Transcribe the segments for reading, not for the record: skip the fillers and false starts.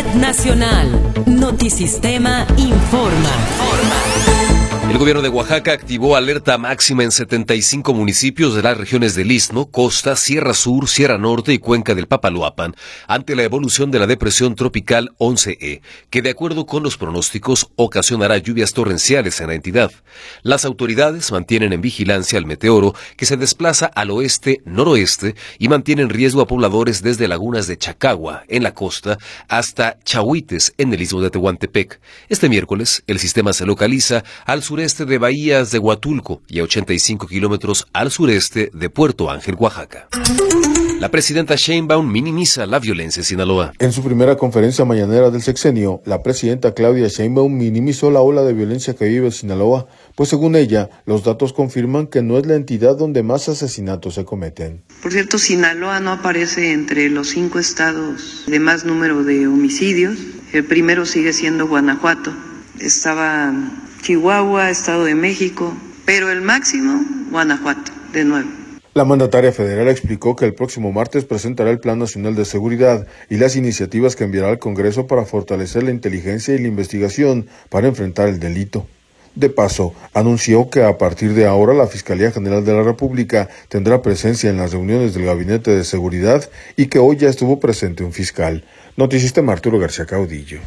Nacional. Notisistema informa. El gobierno de Oaxaca activó alerta máxima en 75 municipios de las regiones del Istmo, Costa, Sierra Sur, Sierra Norte y Cuenca del Papaloapan ante la evolución de la depresión tropical 11E, que de acuerdo con los pronósticos ocasionará lluvias torrenciales en la entidad. Las autoridades mantienen en vigilancia al meteoro que se desplaza al oeste-noroeste y mantienen en riesgo a pobladores desde lagunas de Chacagua, en la costa, hasta Chahuites, en el Istmo de Tehuantepec. Este miércoles, el sistema se localiza al sureste de Bahías de Huatulco y a 85 kilómetros al sureste de Puerto Ángel, Oaxaca. La presidenta Sheinbaum minimiza la violencia en Sinaloa. En su primera conferencia mañanera del sexenio, la presidenta Claudia Sheinbaum minimizó la ola de violencia que vive Sinaloa, pues según ella, los datos confirman que no es la entidad donde más asesinatos se cometen. Por cierto, Sinaloa no aparece entre los 5 estados de más número de homicidios. El primero sigue siendo Guanajuato. Estaba Chihuahua, Estado de México, pero el máximo, Guanajuato, de nuevo. La mandataria federal explicó que el próximo martes presentará el Plan Nacional de Seguridad y las iniciativas que enviará al Congreso para fortalecer la inteligencia y la investigación para enfrentar el delito. De paso, anunció que a partir de ahora la Fiscalía General de la República tendrá presencia en las reuniones del Gabinete de Seguridad y que hoy ya estuvo presente un fiscal. Notisistema Arturo García Caudillo.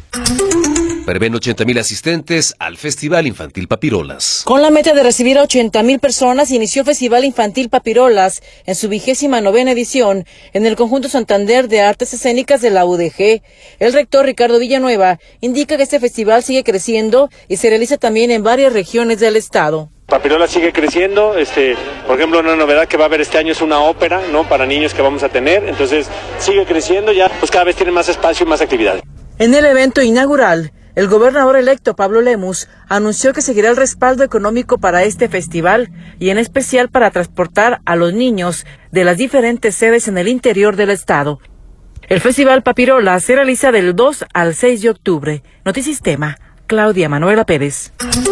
Prevén 80,000 asistentes al Festival Infantil Papirolas. Con la meta de recibir a 80,000 personas, inició Festival Infantil Papirolas en su 29ª edición en el Conjunto Santander de Artes Escénicas de la UDG. El rector Ricardo Villanueva indica que este festival sigue creciendo y se realiza también en varias regiones del estado. Papirolas sigue creciendo, por ejemplo, una novedad que va a haber este año es una ópera, ¿no?, para niños que vamos a tener, entonces sigue creciendo, ya pues cada vez tiene más espacio y más actividades. En el evento inaugural, el gobernador electo Pablo Lemus anunció que seguirá el respaldo económico para este festival y en especial para transportar a los niños de las diferentes sedes en el interior del estado. El Festival Papirola se realiza del 2 al 6 de octubre. Notisistema, Claudia Manuela Pérez.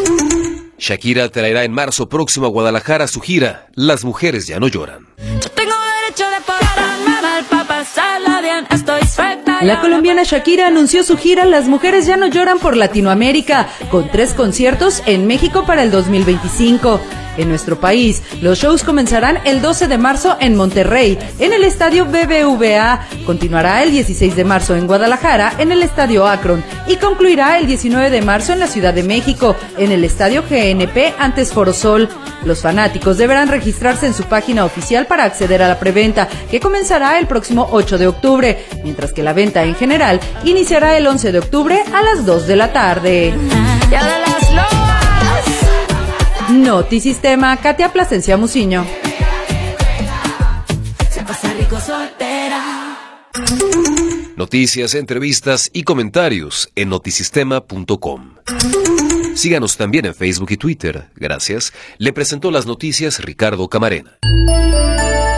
Shakira traerá en marzo próximo a Guadalajara su gira Las Mujeres Ya No Lloran. Yo tengo derecho de portarme mal pa' pasarla bien, estoy suelta. La colombiana Shakira anunció su gira Las Mujeres Ya No Lloran por Latinoamérica, con 3 conciertos en México para el 2025. En nuestro país, los shows comenzarán el 12 de marzo en Monterrey, en el Estadio BBVA, continuará el 16 de marzo en Guadalajara, en el Estadio Akron, y concluirá el 19 de marzo en la Ciudad de México, en el Estadio GNP antes Foro Sol. Los fanáticos deberán registrarse en su página oficial para acceder a la preventa, que comenzará el próximo 8 de octubre, mientras que la venta en general iniciará el 11 de octubre a las 2 de la tarde. Notisistema, Katia Plasencia Muciño. Noticias, entrevistas y comentarios en notisistema.com. Síganos también en Facebook y Twitter. Gracias. Le presentó las noticias Ricardo Camarena.